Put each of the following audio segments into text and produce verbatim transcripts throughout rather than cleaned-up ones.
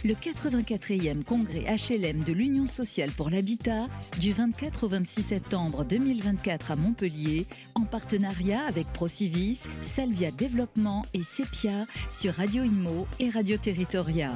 Le quatre-vingt-quatrième congrès H L M de l'Union sociale pour l'habitat du vingt-quatre au vingt-six septembre deux mille vingt-quatre à Montpellier, en partenariat avec Procivis, Salvia Développement et Sepia sur Radio Inmo et Radio Territoria.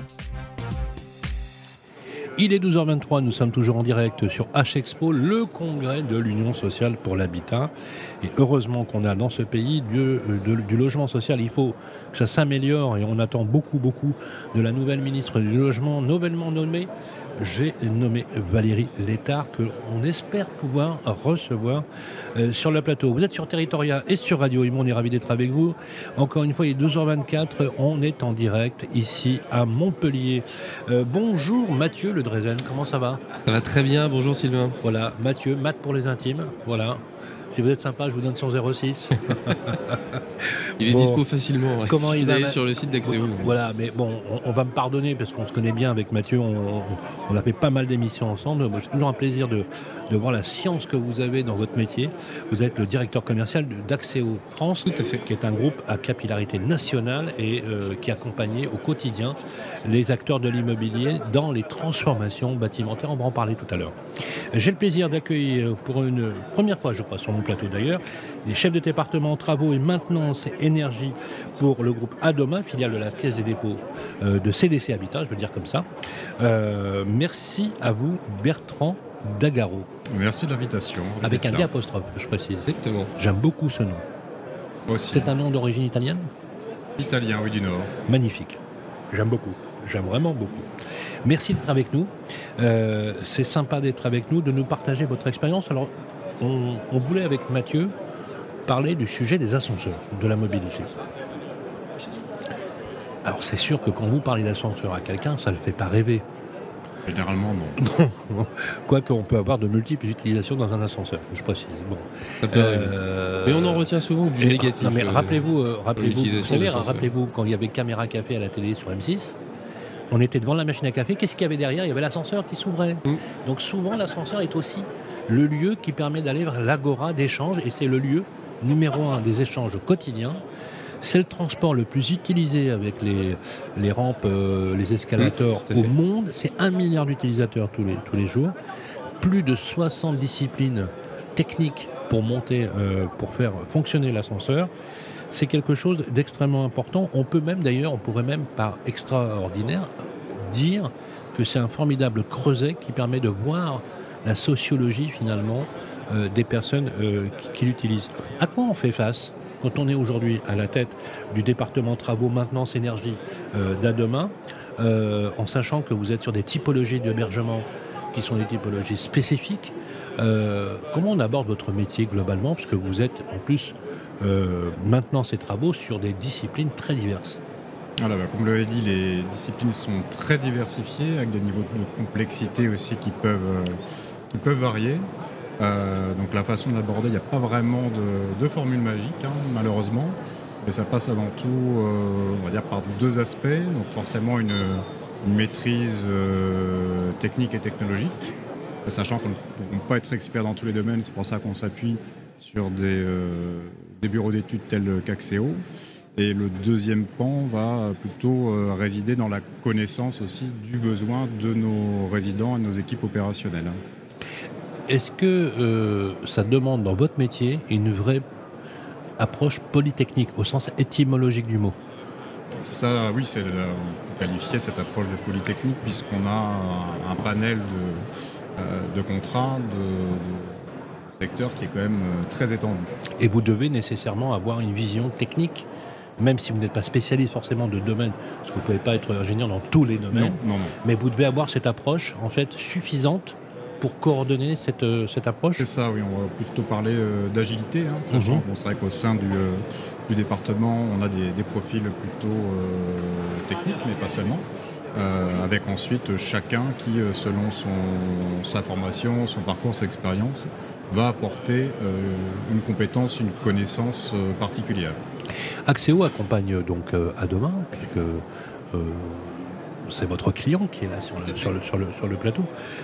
Il est douze heures vingt-trois, nous sommes toujours en direct sur H-Expo, le congrès de l'Union sociale pour l'habitat. Et heureusement qu'on a dans ce pays du, de, du logement social. Il faut que ça s'améliore et on attend beaucoup, beaucoup de la nouvelle ministre du Logement, nouvellement nommée. J'ai nommé Valérie Létard, qu'on espère pouvoir recevoir euh, sur le plateau. Vous êtes sur Territoria et sur Radio Imo, on est ravis d'être avec vous. Encore une fois, il est douze heures vingt-quatre, on est en direct ici à Montpellier. Euh, bonjour Mathieu Le Drezen, comment ça va ? Ça va très bien, bonjour Sylvain. Voilà, Mathieu, Math pour les intimes, voilà. Si vous êtes sympa, je vous donne son zéro six. Il est bon, dispo facilement. Ouais. Comment il est va sur le site d'Axéo. Voilà, mais bon, on, on va me pardonner parce qu'on se connaît bien avec Mathieu. On, on, on a fait pas mal d'émissions ensemble. Moi, c'est toujours un plaisir de, de voir la science que vous avez dans votre métier. Vous êtes le directeur commercial d'Axéo France, tout à fait, qui est un groupe à capillarité nationale et euh, qui accompagne au quotidien les acteurs de l'immobilier dans les transformations bâtimentaires. On va en parler tout à l'heure. J'ai le plaisir d'accueillir pour une première fois, je crois, sur mon plateau d'ailleurs, les chefs de département travaux et maintenance et énergie pour le groupe Adoma, filiale de la Caisse des dépôts euh, de C D C Habitat, je veux dire comme ça. Euh, merci à vous, Bertrand Dagaro. Merci de l'invitation. Avec un D apostrophe, je précise. Exactement. J'aime beaucoup ce nom. Aussi. C'est un nom d'origine italienne ? Italien, oui, du Nord. Magnifique. J'aime beaucoup. J'aime vraiment beaucoup. Merci d'être avec nous. Euh, c'est sympa d'être avec nous, de nous partager votre expérience. Alors, on, on voulait avec Mathieu parler du sujet des ascenseurs, de la mobilité. Alors, c'est sûr que quand vous parlez d'ascenseur à quelqu'un, ça ne le fait pas rêver. Généralement, non. Quoique, on peut avoir de multiples utilisations dans un ascenseur, je précise. Bon. Ça peut euh... Mais on en retient souvent du négatif. Non, mais euh, rappelez-vous, euh, rappelez-vous, vous savez, rappelez-vous quand il y avait Caméra Café à la télé sur M six, on était devant la machine à café, qu'est-ce qu'il y avait derrière ? Il y avait l'ascenseur qui s'ouvrait. Mmh. Donc souvent, l'ascenseur est aussi le lieu qui permet d'aller vers l'agora d'échange, et c'est le lieu numéro un des échanges quotidiens. C'est le transport le plus utilisé avec les, les rampes, euh, les escalators mmh, au monde. C'est un milliard d'utilisateurs tous les, tous les jours. Plus de soixante disciplines techniques pour monter, euh, pour faire fonctionner l'ascenseur. C'est quelque chose d'extrêmement important. On peut même d'ailleurs, on pourrait même par extraordinaire dire que c'est un formidable creuset qui permet de voir la sociologie finalement euh, des personnes euh, qui, qui l'utilisent. À quoi on fait face quand on est aujourd'hui à la tête du département travaux, maintenance, énergie euh, d'Adoma, euh, en sachant que vous êtes sur des typologies d'hébergement qui sont des typologies spécifiques. Euh, comment on aborde votre métier globalement, parce que vous êtes en plus euh, maintenance et travaux sur des disciplines très diverses. Voilà, bah, comme vous l'avez dit, les disciplines sont très diversifiées, avec des niveaux de complexité aussi qui peuvent, euh, qui peuvent varier. Euh, donc la façon d'aborder, il n'y a pas vraiment de, de formule magique, hein, malheureusement. Mais ça passe avant tout, euh, on va dire, par deux aspects. Donc forcément une, une maîtrise euh, technique et technologique, sachant qu'on ne peut pas être expert dans tous les domaines. C'est pour ça qu'on s'appuie sur des, euh, des bureaux d'études tels qu'Axéo. Et le deuxième pan va plutôt euh, résider dans la connaissance aussi du besoin de nos résidents et de nos équipes opérationnelles. Est-ce que euh, ça demande dans votre métier une vraie approche polytechnique, au sens étymologique du mot ? Ça, oui, c'est la, on peut qualifier cette approche de polytechnique puisqu'on a un, un panel de, euh, de contrats, de, de secteurs qui est quand même très étendu. Et vous devez nécessairement avoir une vision technique, même si vous n'êtes pas spécialiste forcément de domaine, parce que vous ne pouvez pas être ingénieur dans tous les domaines, non, non, non. Mais vous devez avoir cette approche en fait suffisante pour coordonner cette, euh, cette approche. C'est ça, oui, on va plutôt parler euh, d'agilité, hein, sachant mmh. qu'on serait qu'au sein du, euh, du département, on a des, des profils plutôt euh, techniques, mais pas seulement, euh, avec ensuite chacun qui, euh, selon son, sa formation, son parcours, sa expérience, va apporter euh, une compétence, une connaissance euh, particulière. Axieo accompagne donc euh, Adoma, puisque euh, c'est votre client qui est là sur le, sur le, sur le, sur le plateau.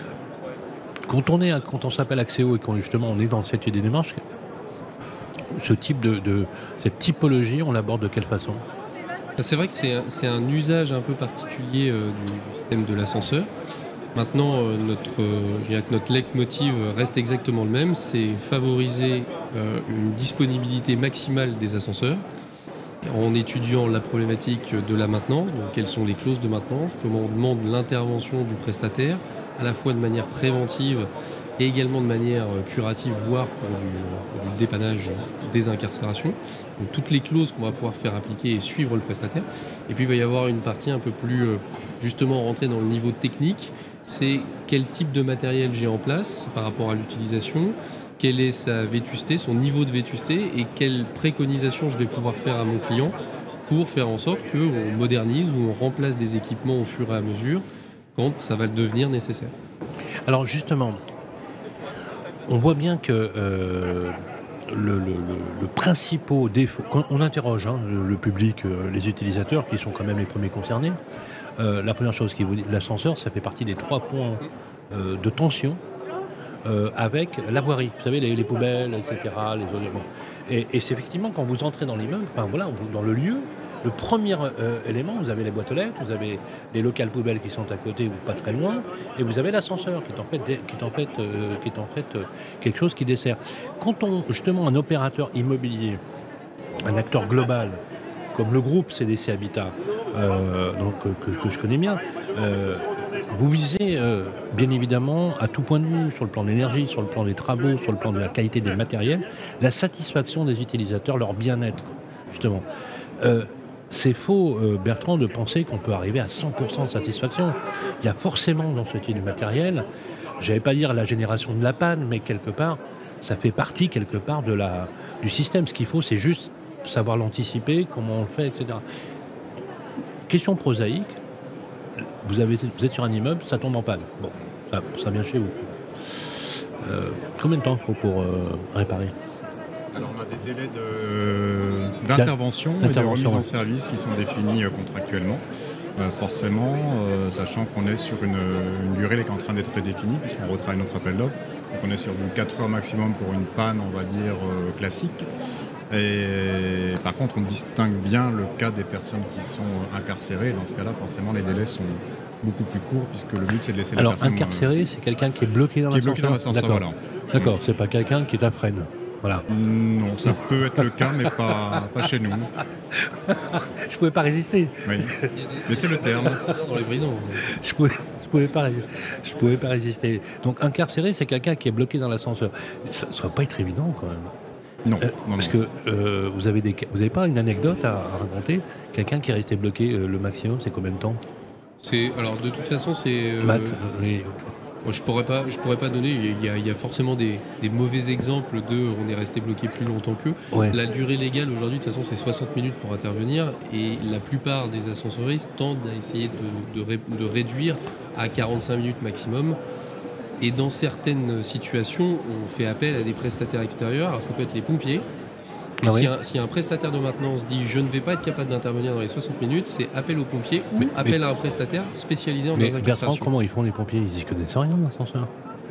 Quand on, est, quand on s'appelle Axieo et quand justement on est dans cette idée démarche, ce type de, de, cette typologie, on l'aborde de quelle façon ? C'est vrai que c'est un, c'est un usage un peu particulier euh, du, du système de l'ascenseur. Maintenant, euh, notre, euh, je dirais que notre leitmotiv reste exactement le même, c'est favoriser euh, une disponibilité maximale des ascenseurs en étudiant la problématique de la maintenance, donc quelles sont les clauses de maintenance, comment on demande l'intervention du prestataire, à la fois de manière préventive et également de manière curative, voire pour du, pour du dépannage des incarcérations. Donc toutes les clauses qu'on va pouvoir faire appliquer et suivre le prestataire. Et puis il va y avoir une partie un peu plus justement rentrer dans le niveau technique, c'est quel type de matériel j'ai en place par rapport à l'utilisation, quelle est sa vétusté, son niveau de vétusté et quelles préconisations je vais pouvoir faire à mon client pour faire en sorte qu'on modernise ou on remplace des équipements au fur et à mesure quand ça va le devenir nécessaire. Alors justement, on voit bien que euh, le, le, le, le principal défaut, quand on interroge hein, le, le public, euh, les utilisateurs qui sont quand même les premiers concernés, euh, la première chose qui vous dit, l'ascenseur, ça fait partie des trois points euh, de tension euh, avec la voirie. Vous savez, les, les poubelles, et cetera. Les éléments. Et, et c'est effectivement quand vous entrez dans l'immeuble, enfin voilà, dans le lieu. Le premier euh, élément, vous avez les boîtes aux lettres, vous avez les locales poubelles qui sont à côté ou pas très loin, et vous avez l'ascenseur qui est en fait, qui est en fait, euh, qui est en fait euh, quelque chose qui dessert. Quand on, justement, un opérateur immobilier, un acteur global, comme le groupe C D C Habitat, euh, donc, que, que je connais bien, euh, vous visez euh, bien évidemment à tout point de vue, sur le plan de l'énergie, sur le plan des travaux, sur le plan de la qualité des matériels, la satisfaction des utilisateurs, leur bien-être, justement. Euh, C'est faux, euh, Bertrand, de penser qu'on peut arriver à cent pour cent de satisfaction. Il y a forcément dans ce type de matériel, je n'allais pas dire la génération de la panne, mais quelque part, ça fait partie quelque part de la, du système. Ce qu'il faut, c'est juste savoir l'anticiper, comment on le fait, et cetera. Question prosaïque, vous, avez, vous êtes sur un immeuble, ça tombe en panne. Bon, ça, ça vient chez vous. Euh, combien de temps il faut pour euh, réparer ? Alors on a des délais de, d'intervention et de remise en service qui sont définis euh, contractuellement. Euh, forcément, euh, sachant qu'on est sur une, une durée qui est en train d'être définie, puisqu'on retravaille notre appel d'offres. Donc on est sur quatre heures maximum pour une panne, on va dire, euh, classique. Et par contre, on distingue bien le cas des personnes qui sont incarcérées. Dans ce cas-là, forcément, les délais sont beaucoup plus courts, puisque le but, c'est de laisser Alors, les personnes... Alors, incarcéré, euh, c'est quelqu'un qui est bloqué dans qui l'ascenseur. Qui est bloqué dans l'ascenseur, D'accord. voilà. D'accord, c'est pas quelqu'un qui est à freine. Voilà. Non, ça peut être le cas, mais pas, pas chez nous. Je pouvais pas résister. Oui. Mais c'est le terme. Dans les prisons. Je pouvais, je pouvais pas, je pouvais pas résister. Donc incarcéré, c'est quelqu'un qui est bloqué dans l'ascenseur. Ça ne va pas être évident quand même. Non. Euh, non parce non. que euh, vous avez des, vous avez pas une anecdote à, à raconter. Quelqu'un qui est resté bloqué, euh, le maximum, c'est combien de temps ? C'est alors de toute façon c'est. Euh... Matt, les... Moi, je pourrais pas, je pourrais pas donner. Il y a, il y a forcément des, des mauvais exemples de on est resté bloqué plus longtemps qu'eux. Ouais. La durée légale aujourd'hui, de toute façon, c'est soixante minutes pour intervenir, et la plupart des ascensoristes tendent à essayer de, de, ré, de réduire à quarante-cinq minutes maximum. Et dans certaines situations, on fait appel à des prestataires extérieurs. Alors ça peut être les pompiers. Et ah si, oui. un, si un prestataire de maintenance dit je ne vais pas être capable d'intervenir dans les soixante minutes, c'est appel au pompier ou mais, appel mais, à un prestataire spécialisé en désincarcération. Bertrand, comment ils font les pompiers ? Ils n'y connaissent rien dans l'ascenseur.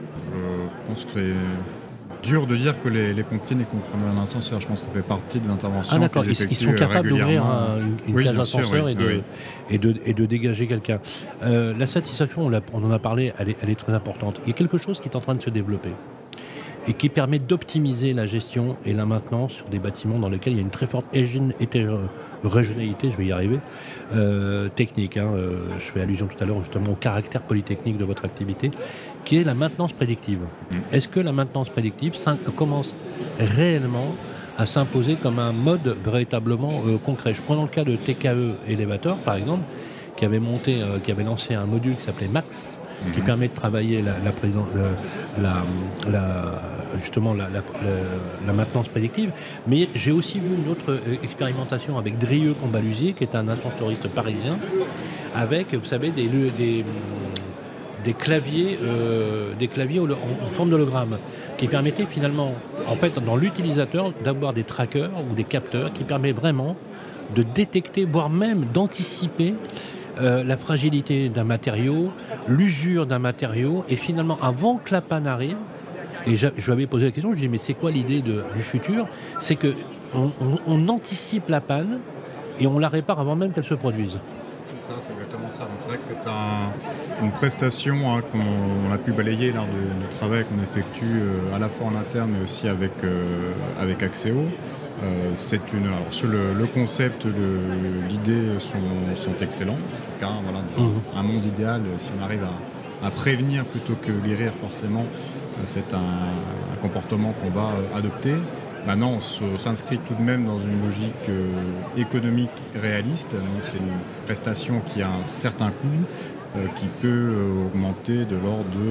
Je pense que c'est dur de dire que les, les pompiers n'y comprennent rien dans l'ascenseur. Je pense que ça fait partie des interventions. Ah d'accord, qu'ils ils, ils sont capables d'ouvrir un, une, une oui, cage d'ascenseur oui, et, de, oui. et, de, et de dégager quelqu'un. Euh, la satisfaction, on, on en a parlé, elle est, elle est très importante. Il y a quelque chose qui est en train de se développer et qui permet d'optimiser la gestion et la maintenance sur des bâtiments dans lesquels il y a une très forte hétérogénéité, je vais y arriver, euh, technique. Hein, euh, je fais allusion tout à l'heure justement au caractère polytechnique de votre activité, qui est la maintenance prédictive. Mmh. Est-ce que la maintenance prédictive commence réellement à s'imposer comme un mode véritablement euh, concret ? Je prends dans le cas de T K E Elevator, par exemple, qui avait monté, euh, qui avait lancé un module qui s'appelait Max, mmh. qui permet de travailler la, la, la, la, la justement la, la, la, la maintenance prédictive. Mais j'ai aussi vu une autre expérimentation avec Drieux-Combalusier, qui est un ascensoriste parisien, avec, vous savez, des, des, des claviers, euh, des claviers en, en forme d'hologramme, qui permettaient finalement, en fait, dans l'utilisateur, d'avoir des trackers ou des capteurs qui permettent vraiment de détecter, voire même d'anticiper Euh, la fragilité d'un matériau, l'usure d'un matériau, et finalement, avant que la panne arrive, et je, je lui avais posé la question, je lui ai dit, mais c'est quoi l'idée de, du futur ? C'est qu'on on, on anticipe la panne et on la répare avant même qu'elle se produise. C'est ça, c'est exactement ça. Donc c'est vrai que c'est un, une prestation hein, qu'on a pu balayer lors du travail qu'on effectue euh, à la fois en interne mais aussi avec, euh, avec Axéo. Euh, c'est une, alors, sur le, le concept, le, l'idée sont, sont excellents. Car, voilà, mmh. Un monde idéal, si on arrive à, à prévenir plutôt que guérir forcément, c'est un, un comportement qu'on va adopter. Maintenant, on, se, on s'inscrit tout de même dans une logique euh, économique réaliste. Donc, c'est une prestation qui a un certain coût, euh, qui peut euh, augmenter de l'ordre de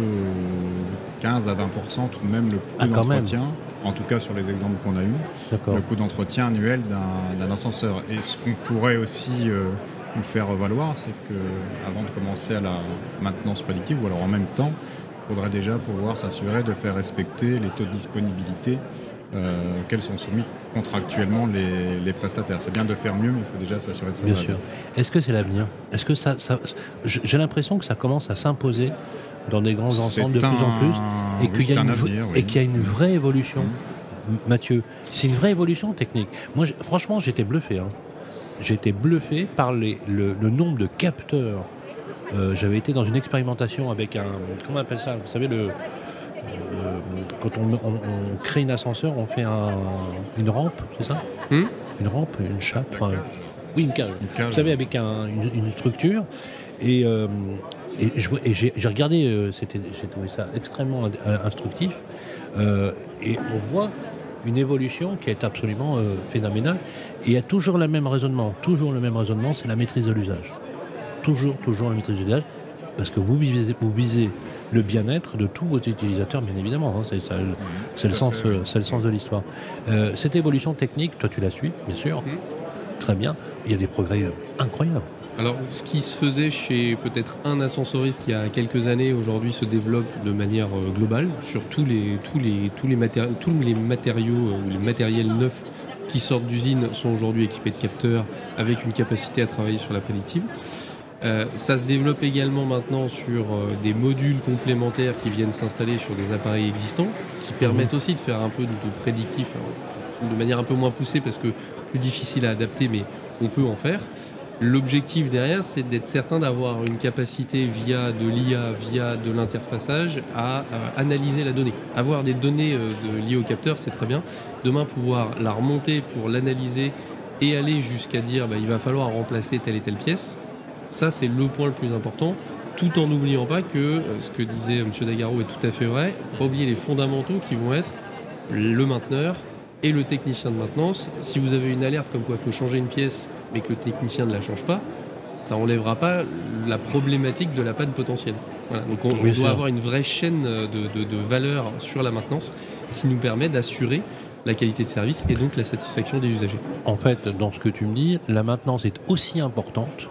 euh, quinze à vingt pour cent tout de même le coût ah, d'entretien. En tout cas, sur les exemples qu'on a eus, D'accord. le coût d'entretien annuel d'un, d'un ascenseur. Et ce qu'on pourrait aussi euh, nous faire valoir, c'est qu'avant de commencer à la maintenance prédictive, ou alors en même temps, il faudrait déjà pouvoir s'assurer de faire respecter les taux de disponibilité Euh, auxquels sont soumis contractuellement les, les prestataires. C'est bien de faire mieux, mais il faut déjà s'assurer de ça. Bien sûr. Est-ce que c'est l'avenir ? Est-ce que ça, ça, j'ai l'impression que ça commence à s'imposer dans des grands ensembles de un... plus en plus, et, oui, qu'il, y a une, avenir, oui. et qu'il y a une vraie évolution. Mmh. Mathieu, c'est une vraie évolution technique. Moi, franchement, j'étais bluffé. Hein. J'étais bluffé par les, le, le nombre de capteurs. Euh, j'avais été dans une expérimentation avec un, comment on appelle ça ? Vous savez, le Euh, quand on, on, on crée un ascenseur, on fait un, une rampe, c'est ça mmh. Une rampe, une chape un, Oui, une cage. Une cage. Vous savez, avec un, une, une structure. Et, euh, et, je, et j'ai, j'ai regardé, euh, c'était, j'ai trouvé ça extrêmement instructif. Euh, et on voit une évolution qui est absolument euh, phénoménale. Et il y a toujours le même raisonnement. Toujours le même raisonnement, c'est la maîtrise de l'usage. Toujours, toujours la maîtrise de l'usage. Parce que vous visez, vous visez le bien-être de tous vos utilisateurs, bien évidemment. Hein, c'est, ça, mmh, c'est, le sens, fait, c'est le sens de l'histoire. Euh, cette évolution technique, toi tu la suis, bien sûr. Mmh. Très bien. Il y a des progrès incroyables. Alors, ce qui se faisait chez peut-être un ascensoriste il y a quelques années, aujourd'hui se développe de manière euh, globale sur tous les, tous les, tous les, matéri- tous les matériaux ou euh, les matériels neufs qui sortent d'usine sont aujourd'hui équipés de capteurs avec une capacité à travailler sur la prédictive. Euh, ça se développe également maintenant sur euh, des modules complémentaires qui viennent s'installer sur des appareils existants, qui permettent aussi de faire un peu de, de prédictif, alors, de manière un peu moins poussée parce que plus difficile à adapter, mais on peut en faire. L'objectif derrière, c'est d'être certain d'avoir une capacité via de l'I A, via de l'interfaçage, à, à analyser la donnée. Avoir des données euh, de, liées au capteur, c'est très bien. Demain, pouvoir la remonter pour l'analyser et aller jusqu'à dire bah, il va falloir remplacer telle et telle pièce. Ça, c'est le point le plus important, tout en n'oubliant pas que euh, ce que disait M. Dagaro est tout à fait vrai. Il ne faut pas oublier les fondamentaux qui vont être le mainteneur et le technicien de maintenance. Si vous avez une alerte comme quoi il faut changer une pièce, mais que le technicien ne la change pas, ça n'enlèvera pas la problématique de la panne potentielle. Voilà. Donc on, on doit avoir une vraie chaîne de, de, de valeur sur la maintenance qui nous permet d'assurer la qualité de service et donc la satisfaction des usagers. En fait, dans ce que tu me dis, la maintenance est aussi importante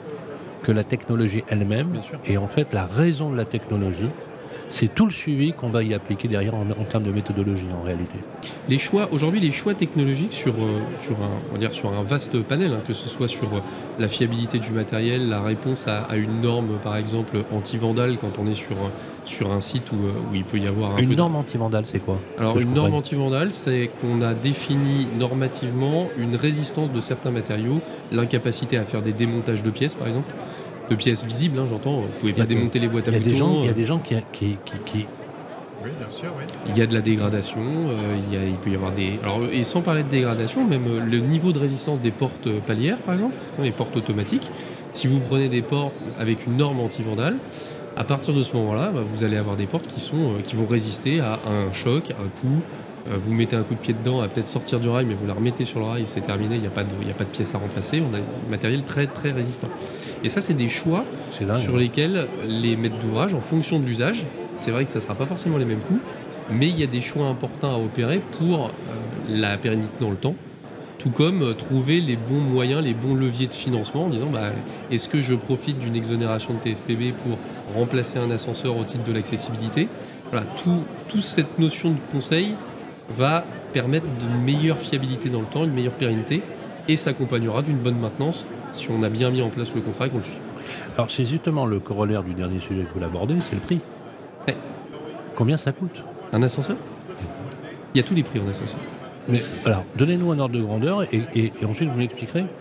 que la technologie elle-même. Et en fait, la raison de la technologie, c'est tout le suivi qu'on va y appliquer derrière en, en termes de méthodologie en réalité. Les choix, aujourd'hui, les choix technologiques sur, euh, sur, un, on va dire sur un vaste panel, hein, que ce soit sur euh, la fiabilité du matériel, la réponse à, à une norme, par exemple, anti-vandale, quand on est sur, euh, sur un site où, où il peut y avoir un Une peu norme de... anti-vandale, c'est quoi ? Alors, une norme anti-vandale, c'est qu'on a défini normativement une résistance de certains matériaux, l'incapacité à faire des démontages de pièces, par exemple. De pièces visibles, hein, j'entends. Vous ne pouvez pas de, démonter les boîtes à boutons. Il y a des gens qui... qui, qui, qui... Oui, bien sûr, oui. Il y a de la dégradation, euh, il, y a, il peut y avoir des... Alors, et sans parler de dégradation, même le niveau de résistance des portes palières, par exemple, les portes automatiques, si vous prenez des portes avec une norme anti-vandale, à partir de ce moment-là, bah, vous allez avoir des portes qui, sont, euh, qui vont résister à un choc, à un coup. Euh, vous mettez un coup de pied dedans, à peut-être sortir du rail, mais vous la remettez sur le rail, c'est terminé, il n'y a pas de, il n'y a pas de pièces à remplacer. On a un matériel très, très résistant. Et ça, c'est des choix c'est dingue, sur hein. lesquels les maîtres d'ouvrage, en fonction de l'usage, c'est vrai que ça ne sera pas forcément les mêmes coûts, mais il y a des choix importants à opérer pour euh, la pérennité dans le temps, tout comme euh, trouver les bons moyens, les bons leviers de financement en disant bah, est-ce que je profite d'une exonération de T F P B pour remplacer un ascenseur au titre de l'accessibilité ? Voilà, tout, toute cette notion de conseil va permettre d'une meilleure fiabilité dans le temps, une meilleure pérennité, et s'accompagnera d'une bonne maintenance si on a bien mis en place le contrat et qu'on le suit. Alors c'est justement le corollaire du dernier sujet que vous l'abordez, c'est le prix. Ouais. Combien ça coûte ? Un ascenseur ? Il y a tous les prix en ascenseur. Mais alors, donnez-nous un ordre de grandeur et, et, et ensuite vous m'expliquerez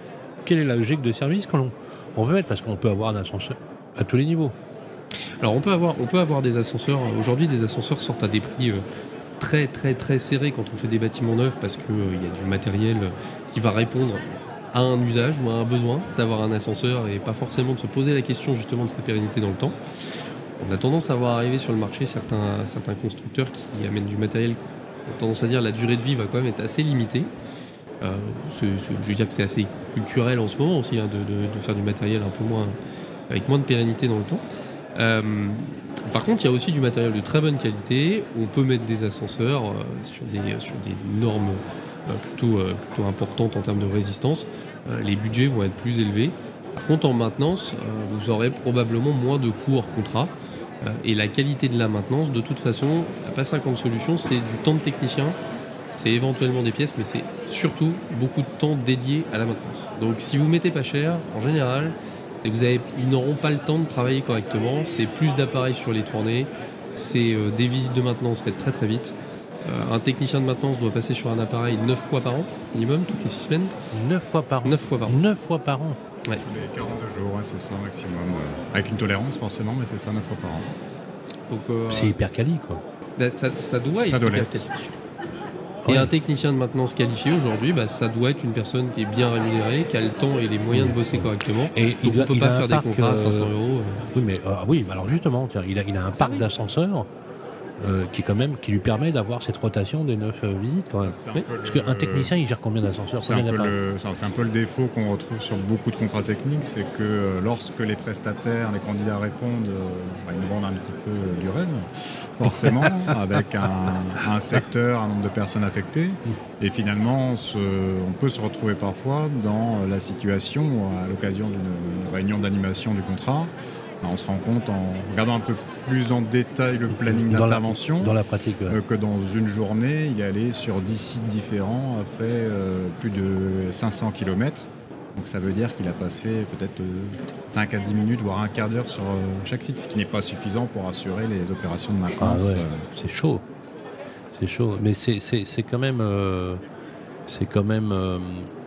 quelle est la logique de service qu'on on veut mettre? Parce qu'on peut avoir un ascenseur à tous les niveaux. Alors on peut avoir, on peut avoir des ascenseurs. Aujourd'hui, des ascenseurs sortent à des prix euh, très très très serrés quand on fait des bâtiments neufs parce qu'il euh, y a du matériel qui va répondre à un usage ou à un besoin d'avoir un ascenseur et pas forcément de se poser la question justement de sa pérennité dans le temps. On a tendance à voir arriver sur le marché certains, certains constructeurs qui amènent du matériel. On a tendance à dire que la durée de vie va quand même être assez limitée. Euh, c'est, c'est, je veux dire que c'est assez culturel en ce moment aussi hein, de, de, de faire du matériel un peu moins, avec moins de pérennité dans le temps. Euh, par contre, il y a aussi du matériel de très bonne qualité. On peut mettre des ascenseurs euh, sur, des, sur des normes euh, plutôt, euh, plutôt importantes en termes de résistance. Euh, les budgets vont être plus élevés. Par contre, en maintenance, euh, vous aurez probablement moins de coûts hors contrat. Euh, et la qualité de la maintenance, de toute façon, la P A cinquante Solutions, c'est du temps de technicien, c'est éventuellement des pièces, mais c'est surtout beaucoup de temps dédié à la maintenance. Donc si vous mettez pas cher, en général, c'est que vous avez, ils n'auront pas le temps de travailler correctement. C'est plus d'appareils sur les tournées, c'est euh, des visites de maintenance faites très très vite. Euh, un technicien de maintenance doit passer sur un appareil neuf fois par an, minimum, toutes les six semaines. neuf fois par an neuf fois par an. neuf fois par an Ouais. Tous les quarante-deux jours, ouais, c'est ça maximum. Euh, avec une tolérance forcément, mais c'est ça, neuf fois par an. Donc, euh, C'est hyper quali, quoi. bah, ça, ça doit Ça être doit hyper l'être. qualifié. Ouais. Et un technicien de maintenance qualifié aujourd'hui, bah, ça doit être une personne qui est bien rémunérée, qui a le temps et les moyens de bosser correctement. Et Donc il on doit- ne peut il pas a un faire des parc, contrats à cinq cents euh, euros. Oui, mais euh, oui, alors justement, tiens, il a, il a un Ça parc arrive. d'ascenseurs euh, qui quand même qui lui permet d'avoir cette rotation des neuf euh, visites quand même. C'est un Oui, peu Parce le- qu'un technicien, il gère combien d'ascenseurs? C'est un, Combien peu d'appareils? le, c'est un- c'est un peu le défaut qu'on retrouve sur beaucoup de contrats techniques, c'est que euh, lorsque les prestataires, les candidats répondent, euh, bah, ils nous vendent un petit peu euh, du rêve, forcément, avec un, un secteur, un nombre de personnes affectées. Et finalement, on, se- on peut se retrouver parfois dans la situation où, à l'occasion d'une réunion d'animation du contrat, bah, on se rend compte en regardant un peu plus en détail le planning Dans la- d'intervention. Dans la pratique, ouais. Euh, que dans une journée, il est allé sur dix sites différents, a fait euh, plus de cinq cents kilomètres. Donc ça veut dire qu'il a passé peut-être euh, cinq à dix minutes, voire un quart d'heure sur euh, chaque site, ce qui n'est pas suffisant pour assurer les opérations de Ah maintenance. ouais, euh. c'est chaud. C'est chaud. Mais c'est, c'est, c'est quand même... euh, c'est quand même... euh,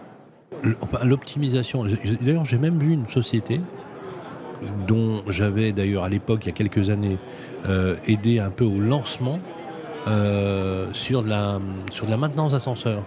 l- enfin, l'optimisation. J'ai- j'ai- D'ailleurs, j'ai même vu une société dont j'avais d'ailleurs à l'époque, il y a quelques années, euh, aidé un peu au lancement euh, sur, de la, sur de la maintenance d'ascenseurs.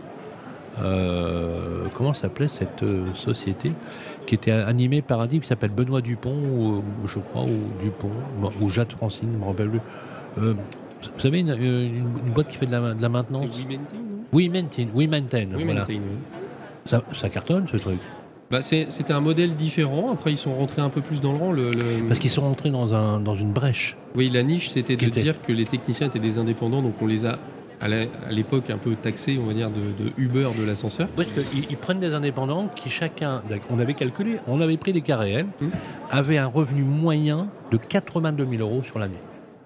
Euh, comment s'appelait cette euh, société qui était animée par un type qui s'appelle Benoît Dupont, ou, ou je crois, ou Dupont, ou Jade Francine, je ne me rappelle plus. Euh, vous savez, une, une, une boîte qui fait de la, de la maintenance. We Maintain, We Maintain, Oui, voilà. Maintain, oui. Ça, ça cartonne ce truc. Bah, c'est- c'était un modèle différent. Après, ils sont rentrés un peu plus dans le rang. Le, le- Parce qu'ils sont rentrés dans, un, dans une brèche. Oui, la niche, c'était Qui de était- dire que les techniciens étaient des indépendants, donc on les a à la- à l'époque un peu taxés, on va dire, de, de Uber de l'ascenseur. Parce qu'ils ils prennent des indépendants qui chacun, on avait calculé, on avait pris des cas réels, Mmh. avaient un revenu moyen de quatre-vingt-deux mille euros sur l'année.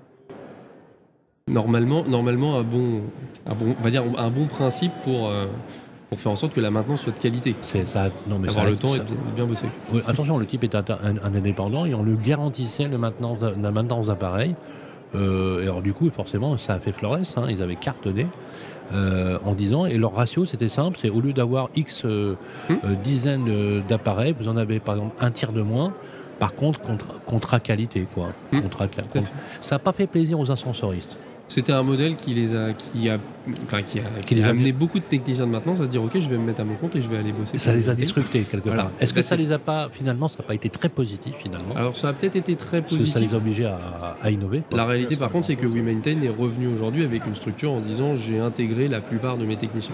Normalement, normalement un bon, un bon, on va dire un bon principe pour, euh, pour faire en sorte que la maintenance soit de qualité. C'est ça. Non mais Avoir ça, le temps ça- et de bien- bien bosser. Oui, attention, le type est un, un- un indépendant et on le garantissait le maintenance, de- la maintenance d'appareils. Euh, et alors du coup, forcément, ça a fait Flores. Hein, ils avaient cartonné euh, en disant, et leur ratio c'était simple, c'est au lieu d'avoir X euh, Hum. euh, dizaines euh, d'appareils, vous en avez par exemple un tiers de moins. Par contre, contrat, contrat qualité, quoi. Hum, Contrat, à contrat- fait. Ça n'a pas fait plaisir aux ascensoristes. C'était un modèle qui les a, qui a, enfin, qui a, qui les a a amené mis- beaucoup de techniciens de maintenance à se dire ok, je vais me mettre à mon compte et je vais aller bosser. Ça pour les a la qualité. disruptés quelque Voilà. part. Est-ce que Là, ça c'est- les a pas, finalement, ça n'a pas été très positif finalement Alors ça a peut-être été très Parce que ça positif. les a obligés à, à innover. quoi. La réalité, par ça contre, c'est que dépend. WeMaintain est revenu aujourd'hui avec une structure en disant j'ai intégré la plupart de mes techniciens.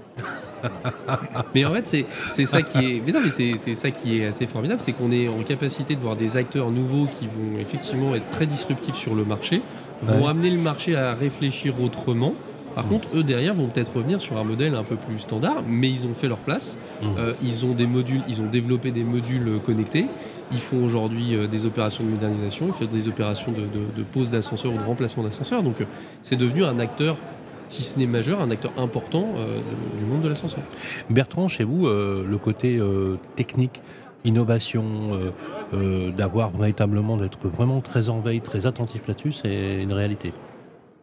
Mais en fait, c'est c'est ça qui est. Mais non, mais c'est c'est ça qui est assez formidable, c'est qu'on est en capacité de voir des acteurs nouveaux qui vont effectivement être très disruptifs sur le marché, vont Ouais. amener le marché à réfléchir autrement. Par contre, eux derrière vont peut-être revenir sur un modèle un peu plus standard, mais ils ont fait leur place. Mmh. Euh, ils ont des modules, ils ont développé des modules euh, connectés. Ils font aujourd'hui euh, des opérations de modernisation, ils font des opérations de, de- de pose d'ascenseur ou de remplacement d'ascenseur. Donc, euh, c'est devenu un acteur, si ce n'est majeur, un acteur important euh, de- du monde de l'ascenseur. Bertrand, chez vous, euh, le côté euh, technique, innovation, euh, euh, d'avoir véritablement, d'être vraiment très en veille, très attentif là-dessus, c'est une réalité.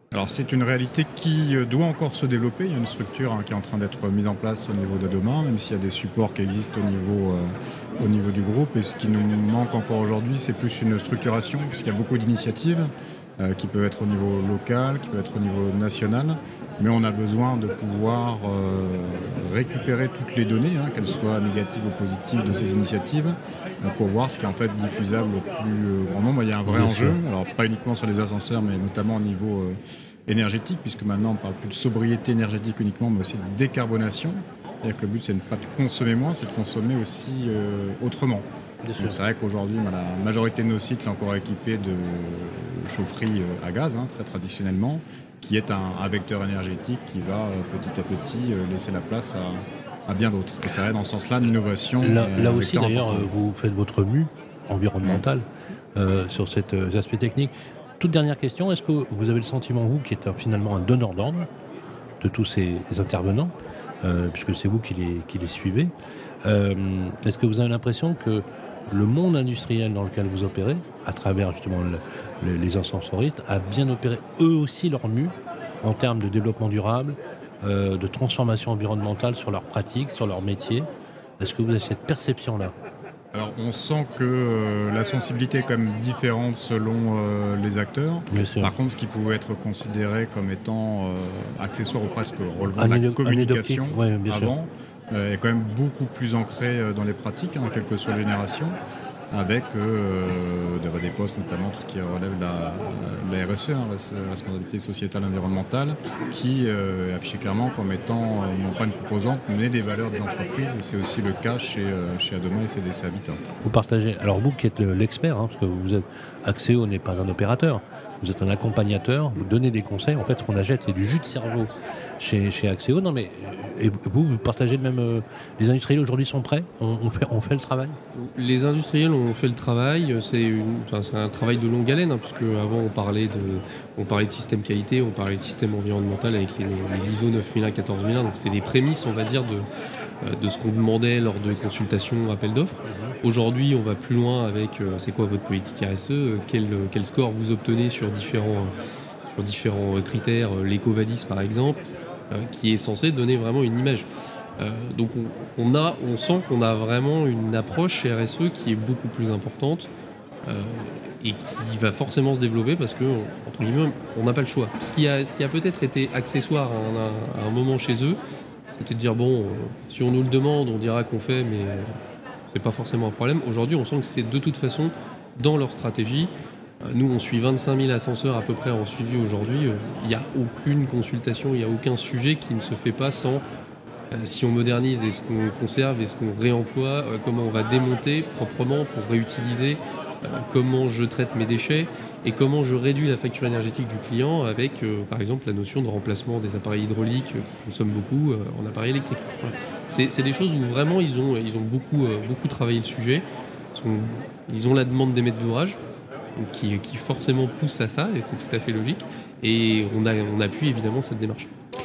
Alors c'est une réalité qui doit encore se développer. Il y a une structure hein, qui est en train d'être mise en place au niveau d'Adoma, même s'il y a des supports qui existent au niveau, euh, au niveau du groupe. Et ce qui nous manque encore aujourd'hui, c'est plus une structuration, puisqu'il y a beaucoup d'initiatives euh, qui peuvent être au niveau local, qui peuvent être au niveau national. Mais on a besoin de pouvoir euh, récupérer toutes les données, hein, qu'elles soient négatives ou positives de ces initiatives, euh, pour voir ce qui est en fait diffusable au plus euh, grand nombre. Il y a un vrai Bien enjeu, sûr. alors pas uniquement sur les ascenseurs, mais notamment au niveau euh, énergétique, puisque maintenant on ne parle plus de sobriété énergétique uniquement, mais aussi de décarbonation. C'est-à-dire que le but, c'est de ne pas consommer moins, c'est de consommer aussi euh, autrement. Bien sûr. Donc c'est vrai qu'aujourd'hui, bah, la majorité de nos sites sont encore équipés de chaufferies euh, à gaz, hein, très traditionnellement, qui est un, un vecteur énergétique qui va euh, petit à petit euh, laisser la place à, à bien d'autres. Et c'est vrai, dans ce sens-là, l'innovation... Là, est là un aussi, vecteur d'ailleurs, important. euh, vous faites votre mue environnementale euh, sur cet euh, aspect technique. Toute dernière question, est-ce que vous avez le sentiment, vous, qui êtes un- finalement un donneur d'ordre de tous ces intervenants, euh, puisque c'est vous qui les, qui les suivez, euh, est-ce que vous avez l'impression que le monde industriel dans lequel vous opérez, à travers justement le- le- les ascensoristes, a bien opéré eux aussi leur mue en termes de développement durable, euh, de transformation environnementale sur leurs pratiques, sur leur métier? Est-ce que vous avez cette perception-là? Alors on sent que euh, la sensibilité est quand même différente selon euh, les acteurs. Bien sûr. Par contre, ce qui pouvait être considéré comme étant euh, accessoire ou presque relevant Un de la édo- un communication édoptique, ouais, bien sûr. avant, euh, est quand même beaucoup plus ancré euh, dans les pratiques, hein, quelle que soit la génération, avec euh, des, des postes, notamment tout ce qui relève de la, la R S E, hein, la responsabilité sociétale environnementale, qui euh, est affiché clairement comme étant euh, non pas une composante, mais des valeurs des entreprises. Et c'est aussi le cas chez, euh, chez Adoma et C D C Habitat. Vous partagez. Alors vous qui êtes le- l'expert, hein, parce que vous êtes Axéo n'est pas un opérateur, vous êtes un accompagnateur, vous donnez des conseils. En fait, ce qu'on achète, c'est du jus de cerveau chez, chez Axéo. Non, mais et vous, vous partagez le même. euh, les industriels aujourd'hui sont prêts. On, on fait, on fait le travail. Les industriels ont fait le travail, c'est, une, enfin, c'est un travail de longue haleine, hein, puisque avant on parlait, de, on parlait de système qualité, on parlait de système environnemental avec les, les I S O neuf mille un, quatorze mille un, donc c'était des prémices, on va dire, de, de ce qu'on demandait lors de consultations, appels d'offres. Aujourd'hui, on va plus loin avec euh, c'est quoi votre politique R S E, quel, quel score vous obtenez sur différents, sur différents critères, l'EcoVadis par exemple, euh, qui est censé donner vraiment une image. Euh, donc on, on, a, on sent qu'on a vraiment une approche R S E qui est beaucoup plus importante euh, et qui va forcément se développer parce que, entre guillemets, on n'a pas le choix. Ce qui a, ce qui a peut-être été accessoire à un, à un moment chez eux, c'était de dire bon, euh, si on nous le demande, on dira qu'on fait, mais euh, c'est pas forcément un problème. Aujourd'hui, on sent que c'est de toute façon dans leur stratégie. Euh, nous, on suit vingt-cinq mille ascenseurs à peu près en suivi aujourd'hui. Il euh, n'y a aucune consultation, il n'y a aucun sujet qui ne se fait pas sans Euh, si on modernise, est-ce qu'on conserve, est-ce qu'on réemploie, euh, comment on va démonter proprement pour réutiliser, euh, comment je traite mes déchets et comment je réduis la facture énergétique du client avec, euh, par exemple, la notion de remplacement des appareils hydrauliques euh, qui consomment beaucoup euh, en appareils électriques. Voilà. C'est, c'est des choses où vraiment ils ont, ils ont beaucoup, euh, beaucoup travaillé le sujet. Ils, sont, ils ont la demande des maîtres d'ouvrage donc qui, qui forcément pousse à ça et c'est tout à fait logique. Et on, a, on appuie évidemment cette démarche.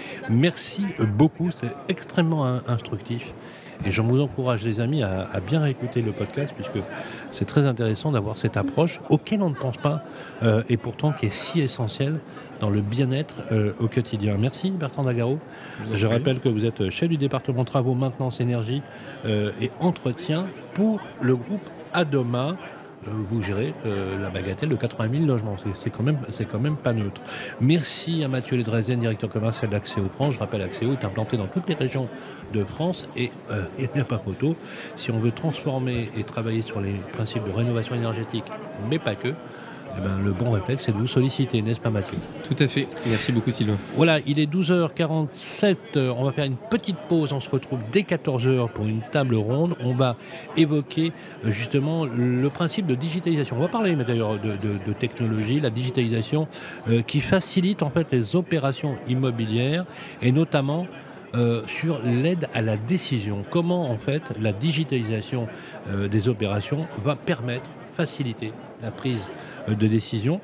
Merci beaucoup, c'est extrêmement in- instructif. Et je vous encourage, les amis, à, à bien réécouter le podcast, puisque c'est très intéressant d'avoir cette approche auquel on ne pense pas, euh, et pourtant qui est si essentielle dans le bien-être euh, au quotidien. Merci Bertrand Dagaro. Je, je rappelle que vous êtes chef du département travaux, maintenance, énergie euh, et entretien pour le groupe Adoma. Euh, vous gérez euh, la bagatelle de quatre-vingt mille logements. C'est, c'est, quand même, c'est quand même pas neutre. Merci à Mathieu Ledrezen, directeur commercial d'Axéo France. Je rappelle, Axieo est implanté dans toutes les régions de France et euh, il n'y a pas photo. Si on veut transformer et travailler sur les principes de rénovation énergétique, mais pas que, eh ben, le bon réflexe, c'est de vous solliciter, n'est-ce pas Mathieu ? Tout à fait. Merci beaucoup Sylvain. Voilà, il est douze heures quarante-sept, on va faire une petite pause, on se retrouve dès quatorze heures pour une table ronde. On va évoquer justement le principe de digitalisation. On va parler d'ailleurs de, de, de technologie, la digitalisation euh, qui facilite en fait les opérations immobilières et notamment Euh, sur l'aide à la décision. Comment en fait la digitalisation euh, des opérations va permettre, faciliter la prise euh, de décision.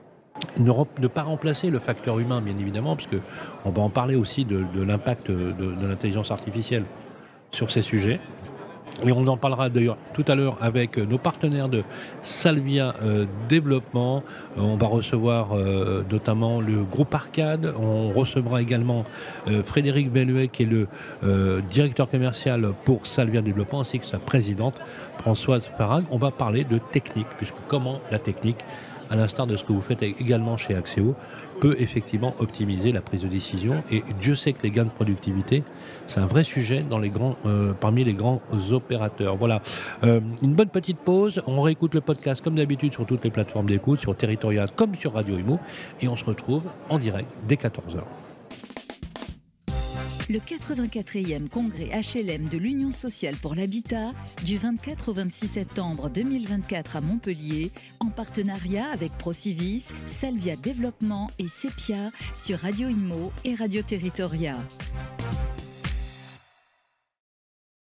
Ne, rem- ne pas remplacer le facteur humain, bien évidemment, parce qu'on va en parler aussi de, de l'impact de, de l'intelligence artificielle sur ces sujets. Et on en parlera d'ailleurs tout à l'heure avec nos partenaires de Salvia euh, Développement. Euh, on va recevoir euh, notamment le groupe Arcade. On recevra également euh, Frédéric Belluet, qui est le euh, directeur commercial pour Salvia Développement, ainsi que sa présidente Françoise Farag. On va parler de technique, puisque comment la technique, à l'instar de ce que vous faites également chez Axéo, peut effectivement optimiser la prise de décision. Et Dieu sait que les gains de productivité, c'est un vrai sujet dans les grands, euh, parmi les grands opérateurs. Voilà, euh, une bonne petite pause. On réécoute le podcast comme d'habitude sur toutes les plateformes d'écoute, sur Territorial comme sur Radio Imo. Et on se retrouve en direct dès quatorze heures. Le quatre-vingt-quatrième congrès H L M de l'Union sociale pour l'habitat du vingt-quatre au vingt-six septembre deux mille vingt-quatre à Montpellier, en partenariat avec Procivis, Salvia Développement et Sepia sur Radio Imo et Radio Territoria.